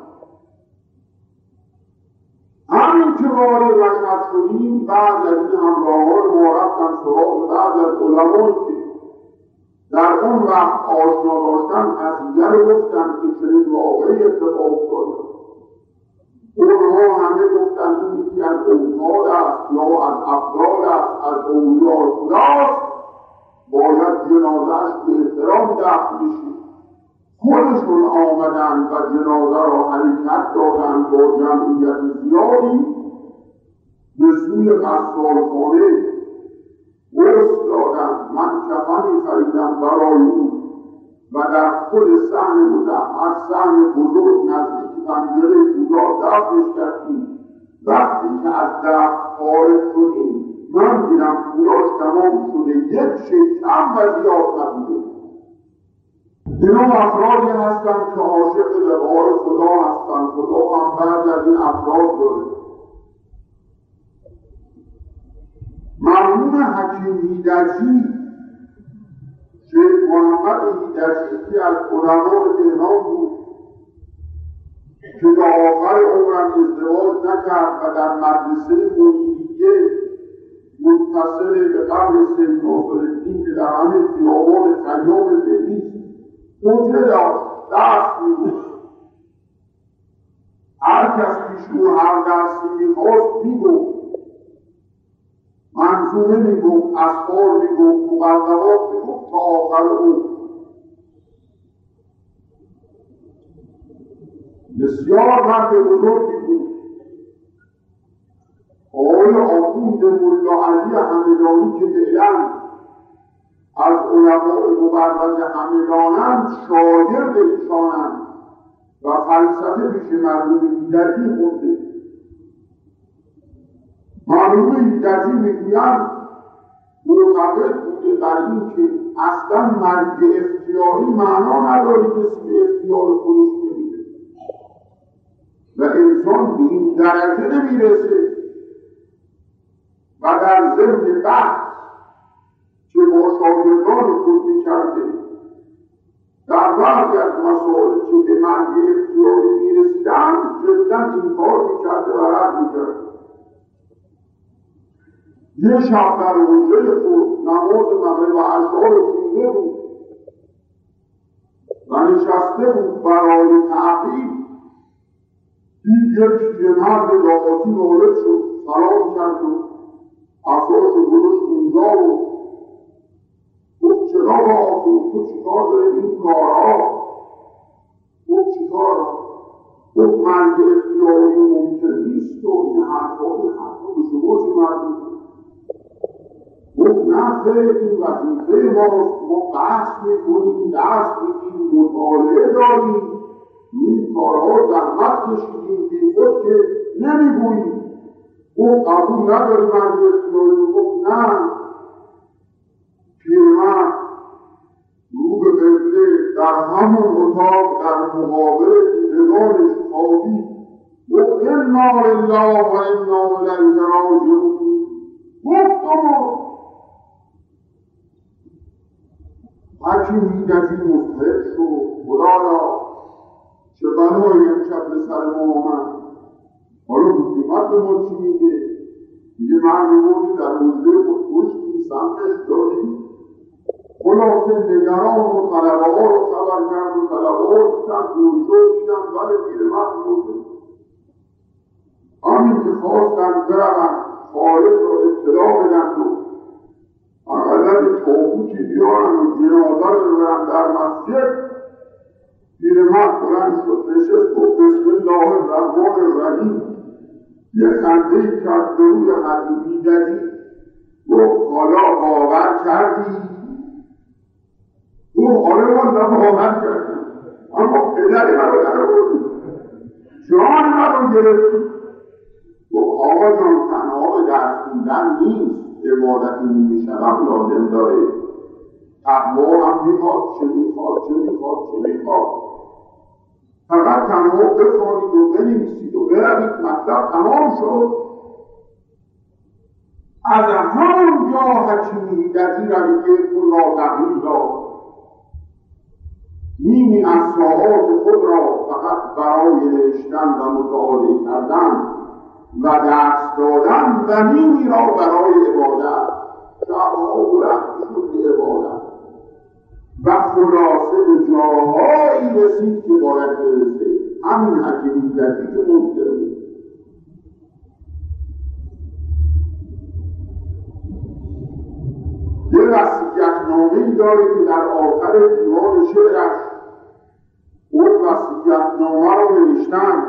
[SPEAKER 1] همین که وارد مشهد شدیم بعض از این همراهان ما رفتن سراغ بعض از علمایی که در اون وقت آشنا داشتن قضیه رو گفتن که چنین واقعی اتفاق افتاده. اونها همه گفتن این یکی از اوتاد است یا از افراد است از اولیاء خداست، باید جنازه‌اش به احترام دفن بشه. خودشون آمدن و جنازه را حرکت دادن با جمعیت زیادی به سوی غسالخانه غسل دادن. من کفنی خریدم برای او و در خود صحن مطهر صحن بزرگ نزدیک پنجره کوتاه دفنش کردیم. وقتی که از دفن خارج شدیم من دیدم پولاش تمام شده، یک شکم و زیاد نبوده. اینا افرادی هستن که عاشق لقای خدا هستن. خدا هم بعد از این افراد داره. مرحوم حکیم ایدرچی شیخ محمد ایدرچی که از علمای تهران بود که تا آخر عمرم ازدواج نکرد و در مدرسه مریدیه متصل به قبر سید ناصرالدین که در همین خیابان خیام فعلی اجره داشت، درس می‌گفت. هر کس پیش او هر درسی می‌خواست می‌گفت، منظومه میگفت، اسفار میگفت، مقدمات میگفت تا آخر او. بسیار مرد بزرگی بود. آقای آخوند ملا علی همدانی که فعلا از علماء مبرز همدانند شاگرد ایشانند و فلسفه پیش مرحوم ایدرچی خونده. مرحوم ایدرچی میگویند معتقد بوده بر این که اصلا مرگ اختیاری معنا نداره کسی به اختیار خودش نمیده و انسان به این درجه نمیرسه و در ضمن بحث که با شاگردان خود میکرده در بعضی از مسائل که به مرگ اختیاری میرسیدن جدا این کار میکرده و رد میکرده. یه شب در حجره خود نماز مغرب و عشا رو خونده بود و نشسته بود برای تعقیب، دید یک پیرمرد لاغاتی وارد شد، سلام کرد و عصاش رو گذاشت اونجا و گفت چرا باید تو چیکار داری این کارها؟ گفت چیکار؟ گفت مرگ اختیاری ممکن نیست و این حرفا این حرفا به شما چه مربوطه؟ گفت نه خیر، این وظیفه ماست، ما قصد میکنیم، دست میدیم، مطالعه داریم، این کارها زحمت کشیدیم، بی خود که نمیگوییم. گفت قبول نداری مرگ اختیاری؟ گفت نه. پیرمرد رو به قبله در همون اتاق در مقابل دیدگانش خوابید. گفت انا لله و انا الیه راجعون. گفت اما حکیم ایدتی مضطرب شد، خدایا چه بلایی امشب به سر ما آمد، حالا حکومت به ما چی میگه؟ میگه من میبودی در حجره خود کشتی، سمتش دادی. خلاصه نگران و طلبه ها رو خبر کرد و طلبه ها دیدن دکتر دیدن ولی پیرمرد مرده. همین که خواستن بروند خارج رو اطلاع بدن و اقلا تابوتی بیارن و جنازه رو ببرن در مسجد، پیرمرد بلند شد نشست و بسم الله الرحمن الرحیم یه خنده‌ای کرد به روی حکیم ایدتی. گفت حالا باور کردی؟ گفت آره من باور کردم، اما پدری من رو در آوردی، جان من رو گرفتی. گفت آقا جان تنها به درس خوندن نیست، عبادتی نیمیشم لازم داره، تقوا هم میخواد، چه میخواد چه میخواد چه میخواد. فقط تنها بخوانید و بنویسید و بروید مطلب تمام شد. از همون جا حکیم ایدتی رویه خود را تغییر داد، نیمی از ساعات خود را فقط برای نوشتن و مطالعه کردن و درس دادن و نیمی را برای عبادت، شبها بلند شد به عبادت و خلاصه به جاهایی رسید که باید برسه. همین حکیم ایدتی که ممکنه بود. یه وصیت‌نامه‌ای داره که در آخر دیوان شعرش اون وصیت‌نامه رو نوشتن.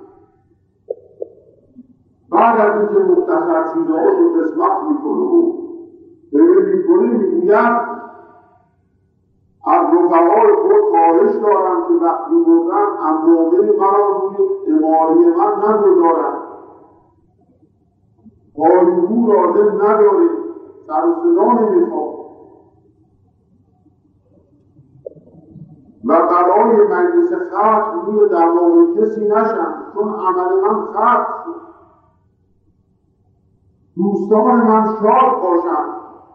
[SPEAKER 1] بعد از اینکه مختصر چیزهاش رو قسمت میکنه و ببین میکنه میگوید از رفقای خود خواهش دارم که وقتی بردن امامه مرا روی اماری من نگذارن، پایگو لازم نداره، سر و صدا نمیخواد و برای مجلس ختم روی دماغ کسی نشن، چون عمل من ختم شد. دوستان من شاد باشند،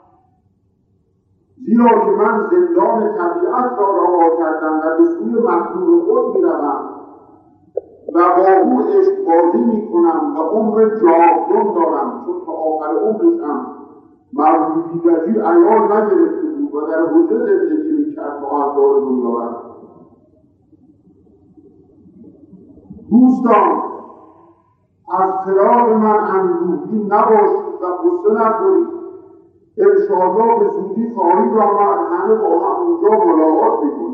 [SPEAKER 1] زیرا که من زندان طبیعت را رها کردم و به سوی مخلوق خود میروم و با او عشق بازی میکنم و عمر جاودان دارم، چون تا آخر عمرشم مرحوم ایدتی عیال نگرفته بود و در حجره زندگی میکرد تا از دار دنیا رفت. دوستان از فراق من اندوهگین نباشید و غصه نخورید. انشاءالله به زودی خواهید آمد، همه با هم اونجا ملاقات میکنیم.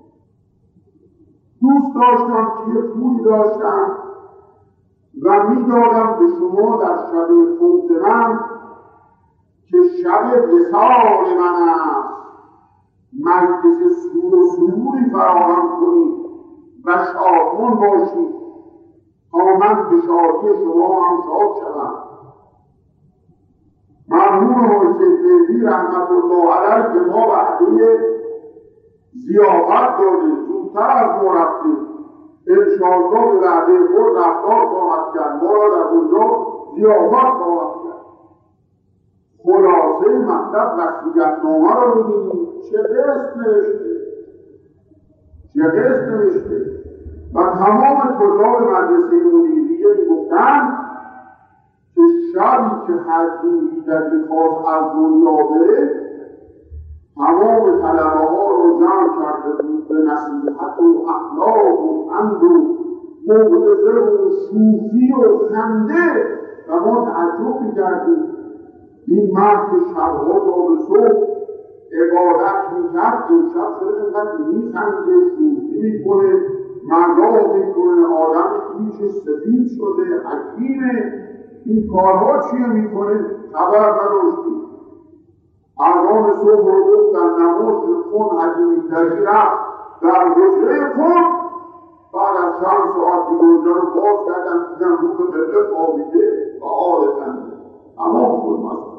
[SPEAKER 1] دوست داشتم که یه پولی داشتم و میدادم به شما در شب فوت من که شب وصال من است، مجلس سرور و سروری فراهم کنید و شادمان باشید تا من به شادی شما هم شاد شدم. مرحوم حسین فیضی رحمت الله علیه به ما وعده ضیافت داده، زودتر از ما رفتیم، انشاءالله به وعده خود رفتار خواهد کرد، ما را در اونجا ضیافت خواهد کرد. خلاصه مطلب وصیت‌نامه را ببینید چه قسط نوشته چه قسط نوشته و تمام طلاب مدرسه مدیریه میگفتند که شبی که حکیم ایدتی خواست از دنیا بره، تمام طلبه ها رو جمع کرده بود به نصیب بودند و موعظه و شوخی و خنده و ما تعجب می‌کردیم این مرد که شب‌ها تا به صبح عبادت می‌کرد امشب چرا اینقدر می‌خنده شوخی می‌کنه مزاح می‌کنه آدم پیشش سفید شده حکیمه این کارها چیه می‌کنه خبر نداشتیم اذان صبح رو گفتن نماز خون حکیمی دری رفت در حجره خود بعد از چند ساعت دیگه اونجا رو باز کردن دیدن رو به قبله خوابیده و آل خنده اما خود مزد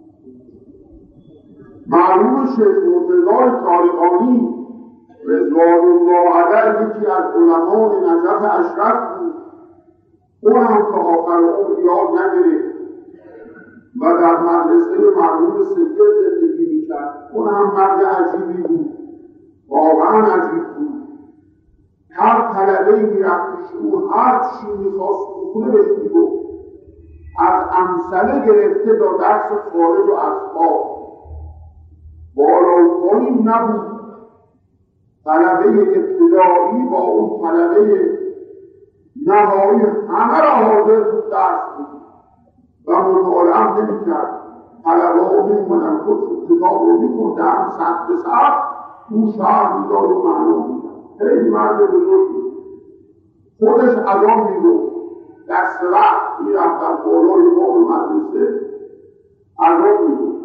[SPEAKER 1] معلوم شیخ مرتضی طالقانی رضوان الله علیه یکی از علمای نجف اشرف بود اون هم تا آخر عمر یاد نگرفت و در مدرسه مرحوم سید زندگی میکرد اون هم مرد عجیبی بود واقعا عجیب بود هر طلبه‌ای میرفتش او هر چی میخواست بکنه بهش میگفت از امثله گرفته تا درس خارج و اسباب بالا و پایین نبود طلبه ابتدایی با اون طلبه نهایی همه را حاضر بود درس بود و مطالعه هم نمی‌کرد طلبه ها می‌اومدن خودشون کتاب رو می‌خوندن صد به صد او شرح می‌داد و معنا می‌کرد خیلی مرد بزرگی خودش از آن می‌گفت دست وقت می‌رفت در بالای بام مدرسه از آن می‌گفت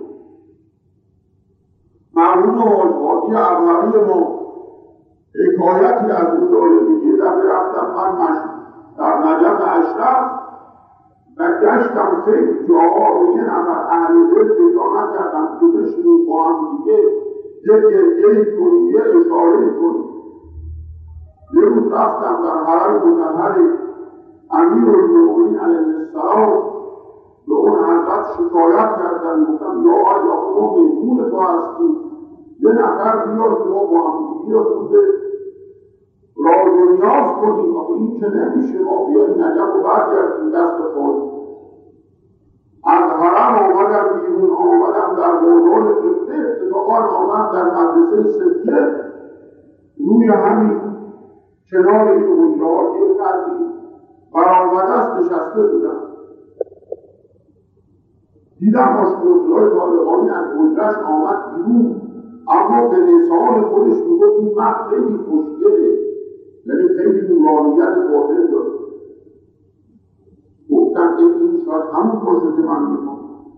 [SPEAKER 1] مرحوم حاجی ابهری ما حکایتی از او داره میگه دفعه رفتم من مشت در نجف اشرف و گشتم خیلی جاها رو یه نفر اهل دل پیدا نکردم که بشینیم با هم دیگه یه گریه‌ای کنیم یه اشاره‌ای کنیم یه روز رفتم در حرم مطهر امیرالمؤمنین علیه السلام به اون حضرت شکایت کردن گفتم یا علی آقا ما مهمون تو هستیم یه نفر بیار که ما با هم دیگه بوده راز و نیاز کنیم آقا این که نمیشه ما بیایم نجف و برگردیم دست خواهیم از حرم آمدم بیرون آمدم در بازار قبله اتفاقا آمد در مدرسه سکه روی همین کنار این حجرات یه قدری برآمده است نشسته بودم دیدم آشپزهای طالقانی از حجرش آمد بیرون اما به لسان خودش میگفت این مرد خیلی خوشگله یعنی خیلی نورانیت باطن داره گفتم این شاید همون باشه که من میخوام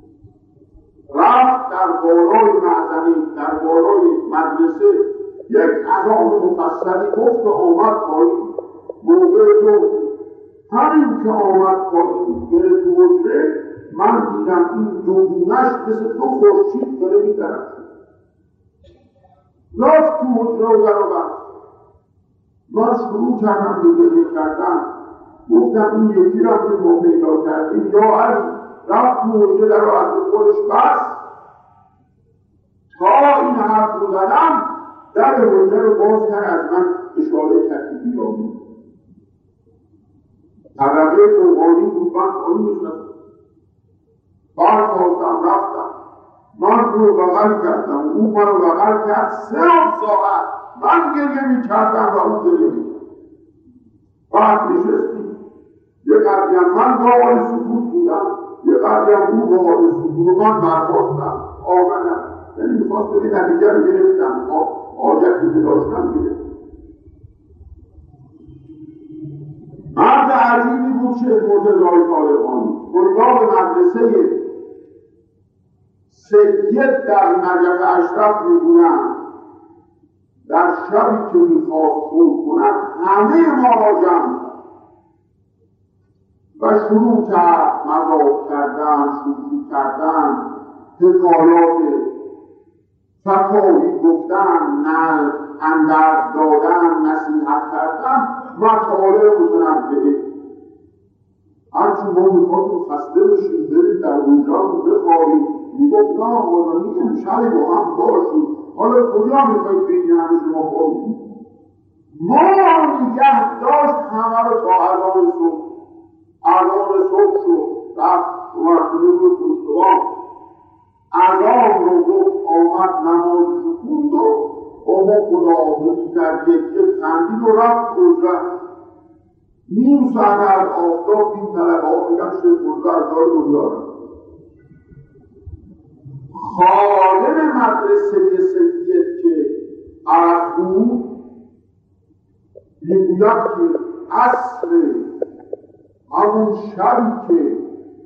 [SPEAKER 1] رفت در بالای معزنی در بالای مدرسه یک اذان مفصلی گفت و آمد پایین موقع ظهر همین که آمد پایین بره تو حجره من دیدم این دوگونش مثل دو خورشید داره می‌درخشه رفت تو حجره و در آورد من شروع کردم به گریه کردن گفتم این یکی را که ما پیدا کردیم یا علی رفت تو حجره در رو از خودش بس تا این حرف رو زدم در حجره رو باز کرد از من اشاره کرد بیامون طبقه فوقانی بود من خواهی میشنستم برخواستم رفتم من رو بغل کردم او من رو بغل کرد سه ساعت من گریه می کردم و او گریه می کردم بعد نشستیم یه قدیم من با حال سکوت بودم یه قدیم او با حال سکوت من برخواستم آمدم یعنی میخواست بگه نتیجه رو گرفتم آجتی که داشتم گرفتم مرد عجیبی بود شیخ مرتضی طالقانی طلاب مدرسه سید در نجف اشرف میگویند در شبی که میخواست خود کند همه ما را جمع و شروع کرد مذاق کردن شوخی کردن حکایات فتاوی گفتن نه اندرز دادن نصیحت کردن مطالب متنوعه هرچی ما میخواستیم خسته بشیم برید در اونجا رو بخوابیم میگفت نه حالا این شبی با هم باشیم حالا کجا میخواید بینی همه شما خوابیم ما نگه داشت همه رو تا اذان صبح اذان صبح شد رفت مرتبه بود پشتوان اذان رو گفت آمد نمازش خوند و با ما خداحافظی کرد یک یک خندید و رفت حجره نیم ساعت از آفتاب این طلبه ها میگن شیخ مرتضی از دار دنیا رفت. خادم مدرسه سید که عرب بود میگوید که عصر همون شبی که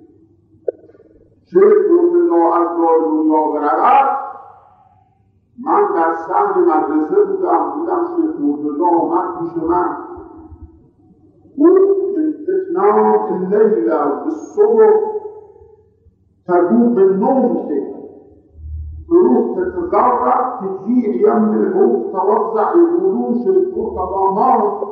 [SPEAKER 1] شیخ مرتضی از دار دنیا برود من در صحن مدرسه بودم، دیدم شیخ مرتضی آمد پیش من. او اتنام اللیل به صبح تگو به نوم که روح تتذرع تجیع یم الحوت توزع یقولون شیخ مرتضی ما.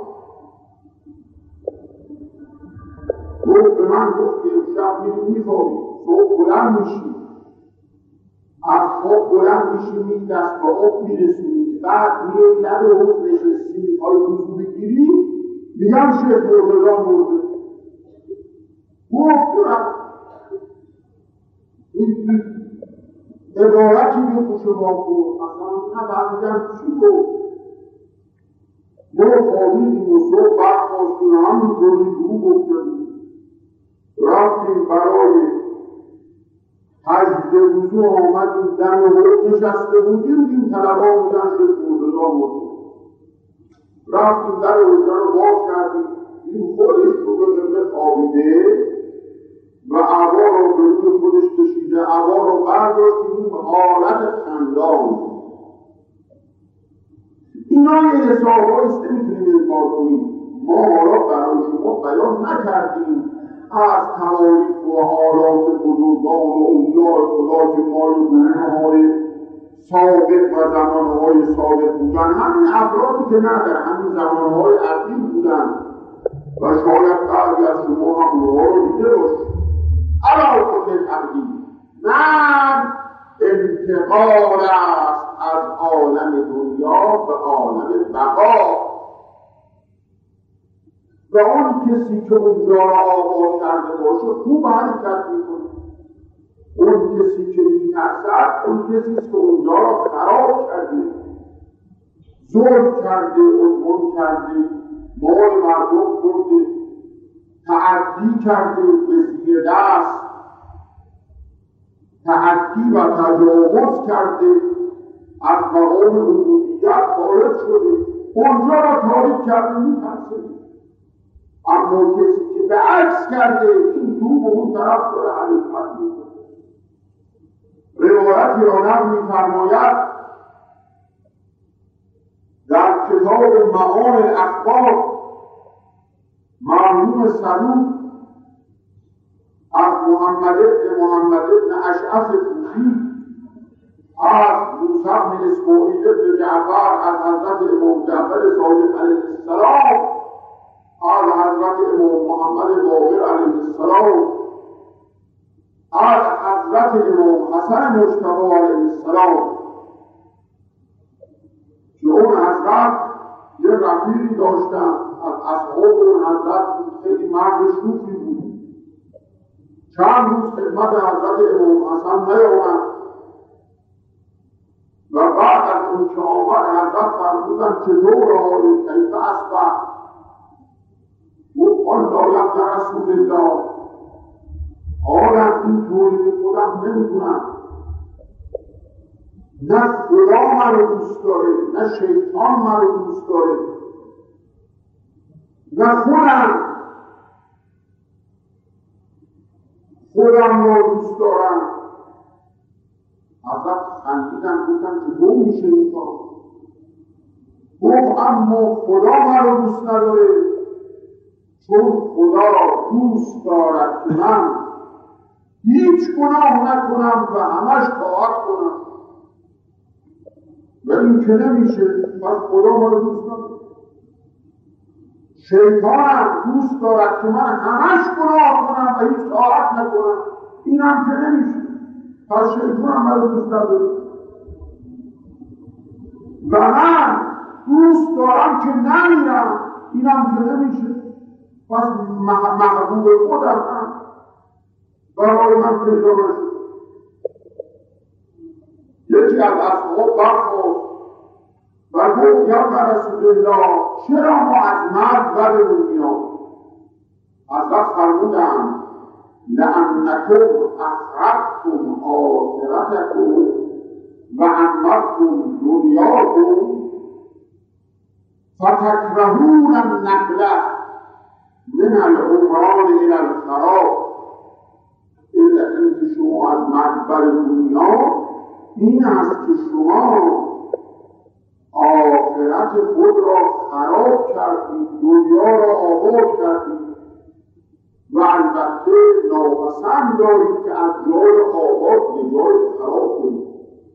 [SPEAKER 1] روح به من گفت که امشب میری میخوابی، صبح بلند میشی، از خواب بلند میشی، می دست با آب میرسونی، بعد میری لب حوض نشستی میخوای وضو بگیری، میگم شیخ مرتضی مرده. گفت رفت این عبارتی به خوش ما گفت، اصلا نفهمیدم چی گفت. ما خوابیدیم و صبح برخواستیم همینطوری رو گفته بود. رفتیم برای حجم وضو آمدیم دم حوض نشسته بودیم، این طلبا بودن شیخ مرتضی مرده. رفتیم در حجره رو باز کردیم، این خودش رو به قبله خوابیده و عبا رو به روی خودش کشیده، عبا رو برداشتیم حالت خندان. اینا یه حسابهاییست نمیتونیم این کار کنیم. ما حالا برای شما بیان نکردیم از تواریخ و حالات بزرگان و اولیاء خدا که مال گروه‌های سابق و زمانهای سابق بودن، همین افرادی که نه در همین زمانهای اخیر بودن و شاید بعضی از شما هم اونها رو دیده باشید. علی کل تقدیر من انتقال است از عالم دنیا به عالم بقا و اون کسی که اونجا را آباد کرده باشه خوب حرکت میکنه. اون کسی که میترسد اون کسی که اونجا را خراب کرده، ظلم کرده، عدوان کرده، مال مردم برده، تعدی کرده به زیر دست، تعدی و تجاوز کرده، از مقام عبودیت خارج شده، اونجا را تاریک کرده میترسه. اما کسی که به عکس کرده این تو به اون طرف داره حرکت میکنه. روایتی را نقل می‌فرماید در کتاب معان الاخبار مرحوم صدوق از محمد بن محمد بن اشعث کوفی از موسی بن اسماعیل بن جعفر از حضرت امام جعفر صادق علیه السلام از حضرت امام محمد باقر علیه السلام از حضرت امام حسن مجتبی علیه السلام که اون حضرت یه رفیقی داشتن از اصحاب اون حضرت خیلی مرد شوخی بود. چند روز خدمت حضرت امام حسن نیامد و بعد از اون که آمد حضرت فرمودن چطور حالی کیف اصبح؟ گفت الله یا رسول الله حالم این طوری که خودم نمیدونم، نه خدا من رو دوست داره نه شیطان من رو دوست داره نه خودم خودم رو دوست دارم. حضرت خندیدن گفتن که دو میشه این کار. گفت اما خدا من رو دوست نداره چون خدا دوست دارد که من هیچ گناه نکنم و همش طاعت کنم و این که نمیشه. پس خدا ما رو دوست نداره. شیطانم دوست دارد که من همش گناه کنم و هیچ طاعت نکنم، این هم که نمیشه. پس شیطانم من رو دوست نداره و من دوست دارم که نمیرم، این هم که نمیشه. پس محبوب خودم هم برای من پیدا نشد. یکی از اصحاب برخواست و گفت یا رسول الله چرا ما از مرد بدمون میاد؟ حضرت فرمودند لأنکم اخرجتم آخرتکم و عمرتم دنیاکم فتکرهون النقل من العمران الى الخراب. الا اینکه شما از مقبر دنیا این است که شما آخرت خود را خراب کردید، دنیا را آباد کردید و البته ناپسند دارید که از جای آباد به جای خراب کنید.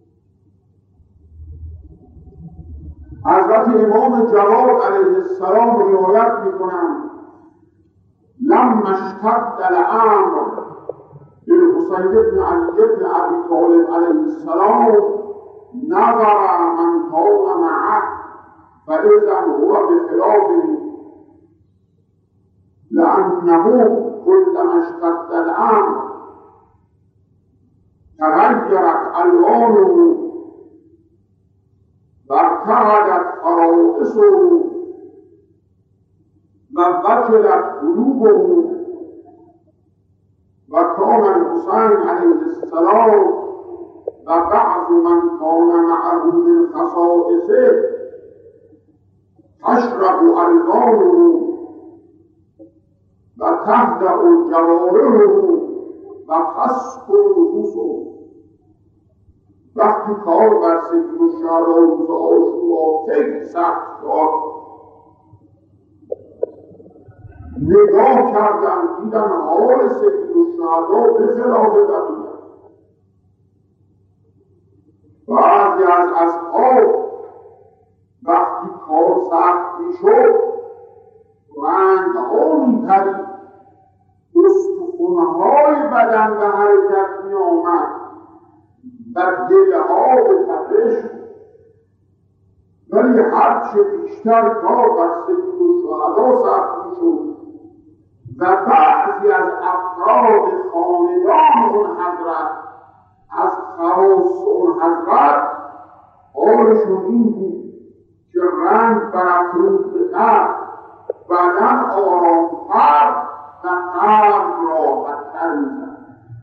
[SPEAKER 1] حضرت امام جواد علیه السلام روایت میکنند لما اشتد الامر للحسین بن علی بن ابی طالب علیه السلام نظر من کان معه فاذا هو بخلافه لانه كلما اشتد الامر تغيرت الوانه وارتعدت فرائصه ووجلت قلوبه وكان الحسين عليه السلام وبعض من كان معه من خصائصه تشرب ألوانه وتهدأ جوارحه وتسكن نفوسه. وقتی کار بر سید الشهدا روز عاشورا خیلی سخت شد، نگاه کردم دیدم حال سید الشهدا به خلاف بقیه. بعضی از اصحاب وقتی کار سخت میشد رنگها میپرید، استخوانهای بدن به حرکت میآمد و دلها به تپش. ولی هرچه بیشتر کار بر سید الشهدا سخت میشد و بعضی از افراد خاندان اون حضرت از خواص اون حضرت حالشون این بود که رنگ برافروخته‌تر، بدن آرامتر و قلب راحت‌تر می‌شد.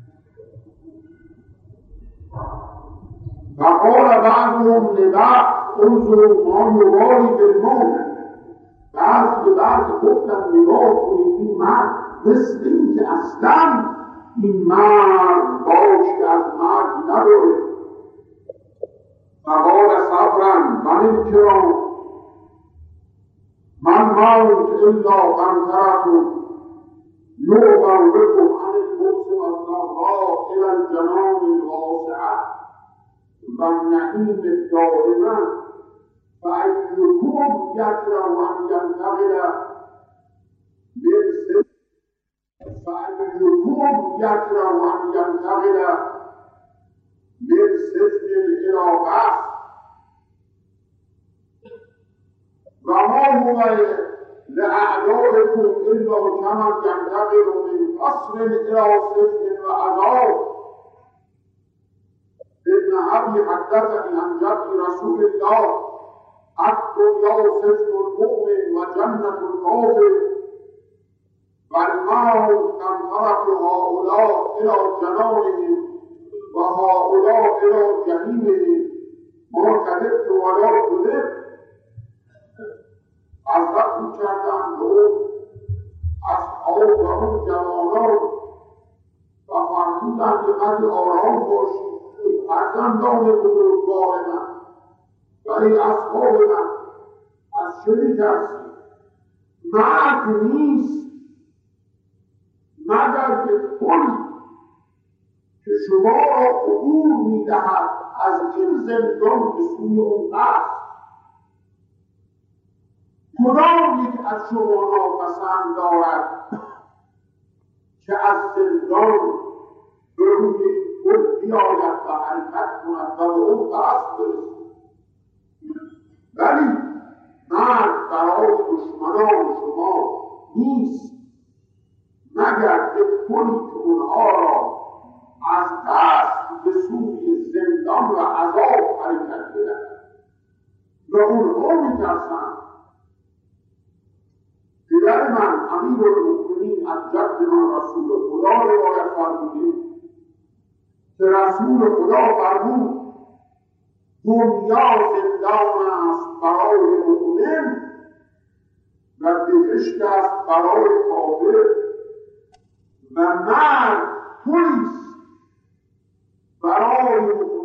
[SPEAKER 1] وقال بعضهم لبعض انظروا ما یواری بالموت. بعضی به بعضی گفتن نگاه کنید این مرد مثل این که اصلا این مرد باشی از مرد نداره. فقال صبرا من الکرام من موت الا قنطرة یعبر بكم عن البؤس والضراء الى الجنان الواسعة و النعیم الدائمة فأيكم يكره أن ينتقل بالسجن فأيكم يكره أن ينتقل بالسجن إلى قصر وما هو لأعدائكم إلا كمن ينتقل من قصر إلى سجن وعذاب. ابن أبي حدثني عن جد رسول الله الدنيا سجن المؤمن وجنة الكافر والموت قنطرة هؤلاء إلى جنانهم وهؤلاء إلى جحيمهم ما كذبت ولا كذبت. حضرت می‌کردند دو اصحاب و اون جوانان و فرمودند که قدر آرام باشید ای فرزندان بزرگوار من و ای اصحاب من، از چه می‌ترسید؟ مرگ نیست مگر که پلی که شما را عبور می‌دهد از این زندان به سوی اون قصر. کدام یک از شما ناپسند دارد که از زندان به روی خود بیاید و حرکت کند و به اون قصد برسید؟ ولی مرگ برای دشمنان شما نیست مگر یک پلی که اونها را از قصد به سوی زندان و عذاب حرکت بدهد و اونها میترسند. پدر من امیرالمؤمنین از جدنا رسول خدا روایت فرمودیم که رسول خدا فرمود دنیا زندان است برای مؤمن و بهشت است برای کافر و مرگ پلیس برای مؤمن